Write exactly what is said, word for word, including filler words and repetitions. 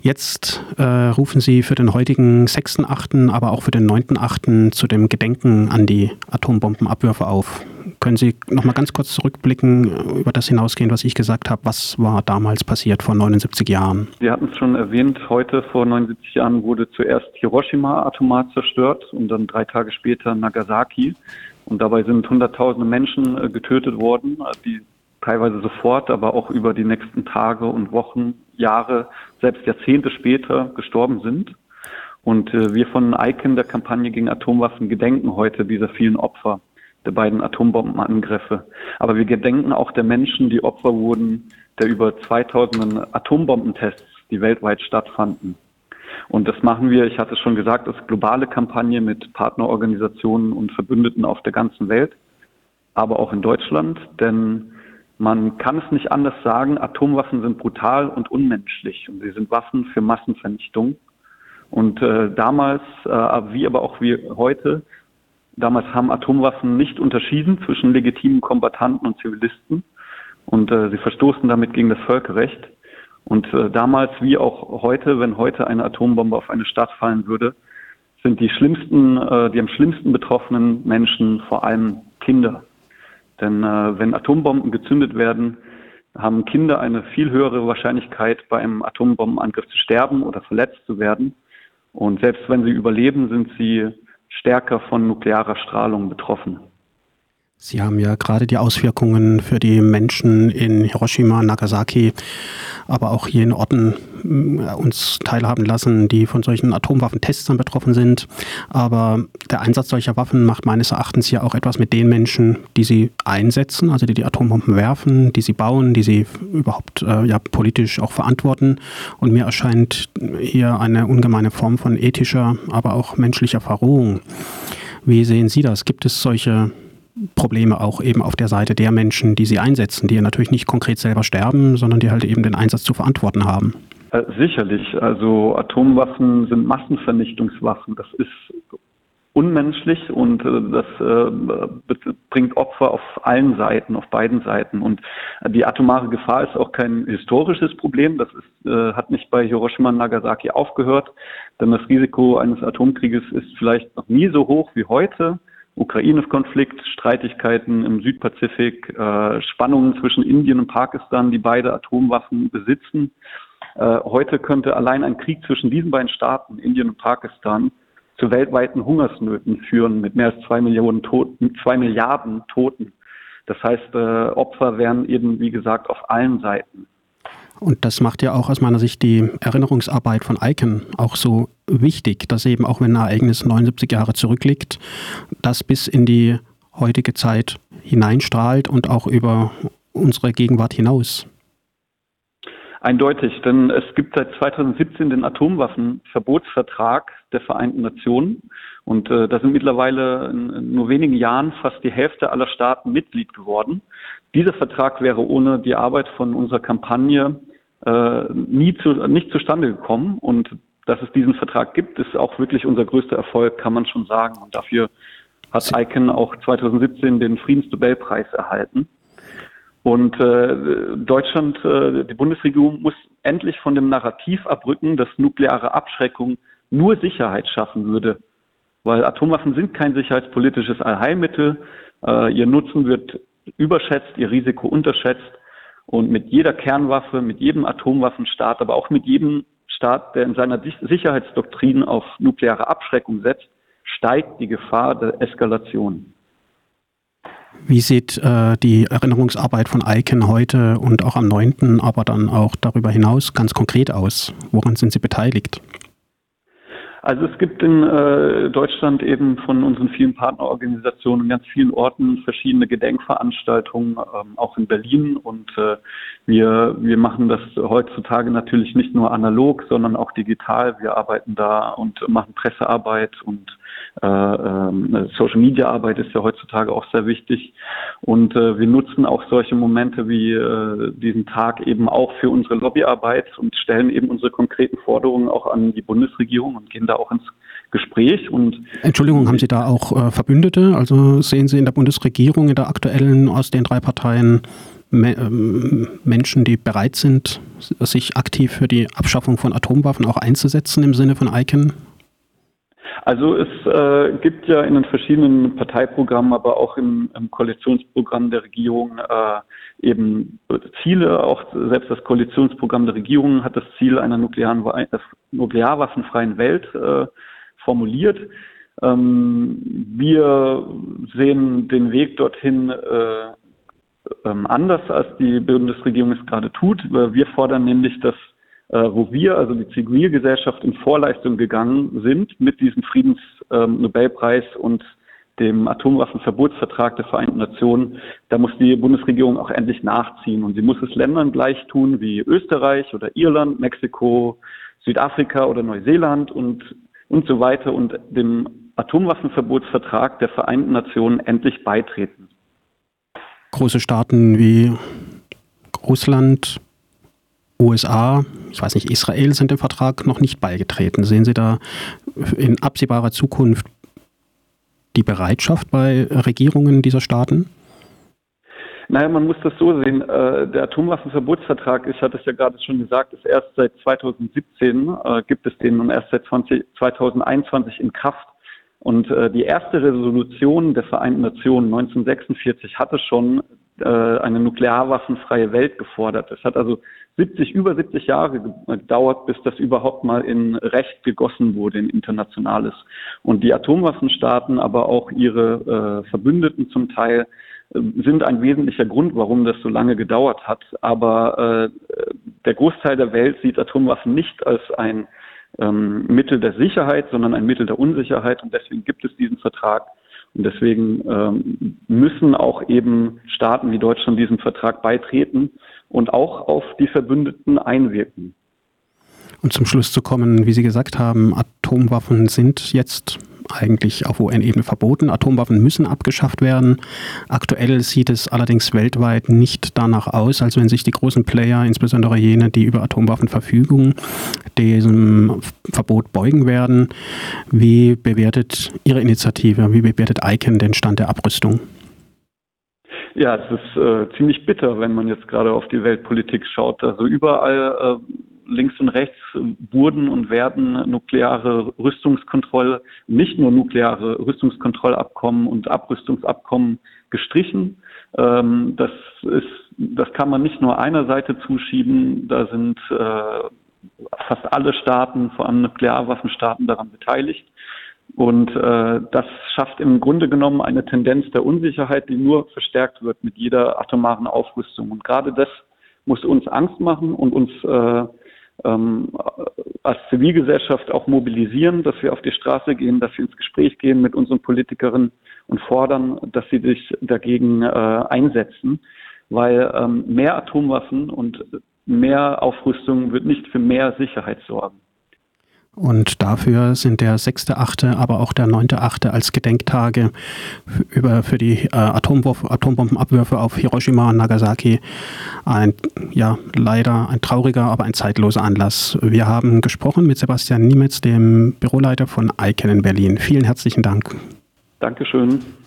Jetzt äh, rufen Sie für den heutigen sechsten achten, aber auch für den neunten achten zu dem Gedenken an die Atombombenabwürfe auf. Können Sie noch mal ganz kurz zurückblicken, über das hinausgehen, was ich gesagt habe? Was war damals passiert vor neunundsiebzig Jahren? Sie hatten es schon erwähnt, heute vor neunundsiebzig Jahren wurde zuerst Hiroshima atomar zerstört und dann drei Tage später Nagasaki. Und dabei sind Hunderttausende Menschen äh, getötet worden, die teilweise sofort, aber auch über die nächsten Tage und Wochen, Jahre, selbst Jahrzehnte später gestorben sind. Und äh, wir von ICAN, der Kampagne gegen Atomwaffen, gedenken heute dieser vielen Opfer der beiden Atombombenangriffe. Aber wir gedenken auch der Menschen, die Opfer wurden der über zweitausenden Atombombentests, die weltweit stattfanden. Und das machen wir, ich hatte es schon gesagt, als globale Kampagne mit Partnerorganisationen und Verbündeten auf der ganzen Welt, aber auch in Deutschland, denn man kann es nicht anders sagen, Atomwaffen sind brutal und unmenschlich und sie sind Waffen für Massenvernichtung. Und äh, damals, äh, wie aber auch wir heute, damals haben Atomwaffen nicht unterschieden zwischen legitimen Kombattanten und Zivilisten und äh, sie verstoßen damit gegen das Völkerrecht. Und äh, damals wie auch heute, wenn heute eine Atombombe auf eine Stadt fallen würde, sind die schlimmsten, äh, die am schlimmsten betroffenen Menschen vor allem Kinder. Denn äh, wenn Atombomben gezündet werden, haben Kinder eine viel höhere Wahrscheinlichkeit, bei einem Atombombenangriff zu sterben oder verletzt zu werden. Und selbst wenn sie überleben, sind sie stärker von nuklearer Strahlung betroffen. Sie haben ja gerade die Auswirkungen für die Menschen in Hiroshima, Nagasaki, aber auch hier in Orten uns teilhaben lassen, die von solchen Atomwaffentests dann betroffen sind. Aber der Einsatz solcher Waffen macht meines Erachtens ja auch etwas mit den Menschen, die sie einsetzen, also die die Atombomben werfen, die sie bauen, die sie überhaupt äh, ja politisch auch verantworten. Und mir erscheint hier eine ungemeine Form von ethischer, aber auch menschlicher Verrohung. Wie sehen Sie das? Gibt es solche Probleme auch eben auf der Seite der Menschen, die sie einsetzen, die ja natürlich nicht konkret selber sterben, sondern die halt eben den Einsatz zu verantworten haben? Äh, sicherlich. Also Atomwaffen sind Massenvernichtungswaffen. Das ist unmenschlich und äh, das äh, bringt Opfer auf allen Seiten, auf beiden Seiten. Und die atomare Gefahr ist auch kein historisches Problem. Das ist, äh, hat nicht bei Hiroshima und Nagasaki aufgehört, denn das Risiko eines Atomkrieges ist vielleicht noch nie so hoch wie heute. Ukraine-Konflikt, Streitigkeiten im Südpazifik, äh, Spannungen zwischen Indien und Pakistan, die beide Atomwaffen besitzen. Äh, heute könnte allein ein Krieg zwischen diesen beiden Staaten, Indien und Pakistan, zu weltweiten Hungersnöten führen mit mehr als zwei Millionen Toten, zwei Milliarden Toten. Das heißt, äh, Opfer wären eben, wie gesagt, auf allen Seiten. Und das macht ja auch aus meiner Sicht die Erinnerungsarbeit von ICAN auch so wichtig, dass eben auch wenn ein Ereignis neunundsiebzig Jahre zurückliegt, das bis in die heutige Zeit hineinstrahlt und auch über unsere Gegenwart hinaus. Eindeutig, denn es gibt seit zweitausendsiebzehn den Atomwaffenverbotsvertrag der Vereinten Nationen und äh, da sind mittlerweile in, in nur wenigen Jahren fast die Hälfte aller Staaten Mitglied geworden. Dieser Vertrag wäre ohne die Arbeit von unserer Kampagne äh, nie zu, nicht zustande gekommen und dass es diesen Vertrag gibt, ist auch wirklich unser größter Erfolg, kann man schon sagen. Und dafür hat ICAN auch zweitausendsiebzehn den Friedensnobelpreis erhalten. Und äh, Deutschland, äh, die Bundesregierung muss endlich von dem Narrativ abrücken, dass nukleare Abschreckung nur Sicherheit schaffen würde. Weil Atomwaffen sind kein sicherheitspolitisches Allheilmittel. Äh, ihr Nutzen wird überschätzt, ihr Risiko unterschätzt. Und mit jeder Kernwaffe, mit jedem Atomwaffenstaat, aber auch mit jedem Staat, der in seiner Sicherheitsdoktrin auf nukleare Abschreckung setzt, steigt die Gefahr der Eskalation. Wie sieht äh, die Erinnerungsarbeit von ICAN heute und auch am neunten, aber dann auch darüber hinaus ganz konkret aus? Woran sind Sie beteiligt? Also es gibt in äh, Deutschland eben von unseren vielen Partnerorganisationen in ganz vielen Orten verschiedene Gedenkveranstaltungen, ähm, auch in Berlin. Und äh, wir, wir machen das heutzutage natürlich nicht nur analog, sondern auch digital. Wir arbeiten da und machen Pressearbeit und äh, äh, Social-Media-Arbeit ist ja heutzutage auch sehr wichtig. Und äh, wir nutzen auch solche Momente wie äh, diesen Tag eben auch für unsere Lobbyarbeit und stellen eben unsere konkreten Forderungen auch an die Bundesregierung und gehen da auch ins Gespräch. Und Entschuldigung, haben Sie da auch äh, Verbündete? Also sehen Sie in der Bundesregierung, in der aktuellen aus den drei Parteien Me- ähm, Menschen, die bereit sind, sich aktiv für die Abschaffung von Atomwaffen auch einzusetzen im Sinne von ICAN? Also es äh, gibt ja in den verschiedenen Parteiprogrammen, aber auch im, im Koalitionsprogramm der Regierung äh, eben Ziele. Auch selbst das Koalitionsprogramm der Regierung hat das Ziel einer nuklearen, äh, nuklearwaffenfreien Welt äh, formuliert. Ähm, wir sehen den Weg dorthin äh, ähm, anders, als die Bundesregierung es gerade tut. Wir fordern nämlich, dass äh, wo wir, also die Zivilgesellschaft, in Vorleistung gegangen sind mit diesem Friedensnobelpreis ähm, und dem Atomwaffenverbotsvertrag der Vereinten Nationen, da muss die Bundesregierung auch endlich nachziehen. Und sie muss es Ländern gleich tun wie Österreich oder Irland, Mexiko, Südafrika oder Neuseeland und, und so weiter und dem Atomwaffenverbotsvertrag der Vereinten Nationen endlich beitreten. Große Staaten wie Russland, U S A, ich weiß nicht, Israel sind dem Vertrag noch nicht beigetreten. Sehen Sie da in absehbarer Zukunft die Bereitschaft bei Regierungen dieser Staaten? Naja, man muss das so sehen. Der Atomwaffenverbotsvertrag, ich hatte es ja gerade schon gesagt, ist erst seit zweitausendsiebzehn, äh, gibt es den und erst seit zweitausendeinundzwanzig in Kraft. Und äh, die erste Resolution der Vereinten Nationen neunzehnhundertsechsundvierzig hatte schon äh, eine nuklearwaffenfreie Welt gefordert. Es hat also siebzig, über siebzig Jahre gedauert, bis das überhaupt mal in Recht gegossen wurde, in internationales. Und die Atomwaffenstaaten, aber auch ihre äh, Verbündeten zum Teil, äh, sind ein wesentlicher Grund, warum das so lange gedauert hat. Aber äh, der Großteil der Welt sieht Atomwaffen nicht als ein Ähm, Mittel der Sicherheit, sondern ein Mittel der Unsicherheit, und deswegen gibt es diesen Vertrag und deswegen ähm, müssen auch eben Staaten wie Deutschland diesem Vertrag beitreten und auch auf die Verbündeten einwirken. Und zum Schluss zu kommen, wie Sie gesagt haben, Atomwaffen sind jetzt eigentlich auf U N-Ebene verboten. Atomwaffen müssen abgeschafft werden. Aktuell sieht es allerdings weltweit nicht danach aus, als wenn sich die großen Player, insbesondere jene, die über Atomwaffen verfügen, diesem Verbot beugen werden. Wie bewertet Ihre Initiative, wie bewertet ICAN den Stand der Abrüstung? Ja, es ist äh, ziemlich bitter, wenn man jetzt gerade auf die Weltpolitik schaut. Also überall äh, links und rechts wurden und werden nukleare Rüstungskontrolle, nicht nur nukleare Rüstungskontrollabkommen und Abrüstungsabkommen gestrichen. Ähm, das ist, das kann man nicht nur einer Seite zuschieben. Da sind äh, fast alle Staaten, vor allem Nuklearwaffenstaaten, daran beteiligt. Und äh, das schafft im Grunde genommen eine Tendenz der Unsicherheit, die nur verstärkt wird mit jeder atomaren Aufrüstung. Und gerade das muss uns Angst machen und uns äh, ähm, als Zivilgesellschaft auch mobilisieren, dass wir auf die Straße gehen, dass wir ins Gespräch gehen mit unseren Politikerinnen und fordern, dass sie sich dagegen äh, einsetzen, weil ähm, mehr Atomwaffen und mehr Aufrüstung wird nicht für mehr Sicherheit sorgen. Und dafür sind der sechster achte, aber auch der neunter achte als Gedenktage über, für die äh, Atombombenabwürfe auf Hiroshima und Nagasaki ein, ja, leider ein trauriger, aber ein zeitloser Anlass. Wir haben gesprochen mit Sebastian Niemetz, dem Büroleiter von ICAN in Berlin. Vielen herzlichen Dank. Dankeschön.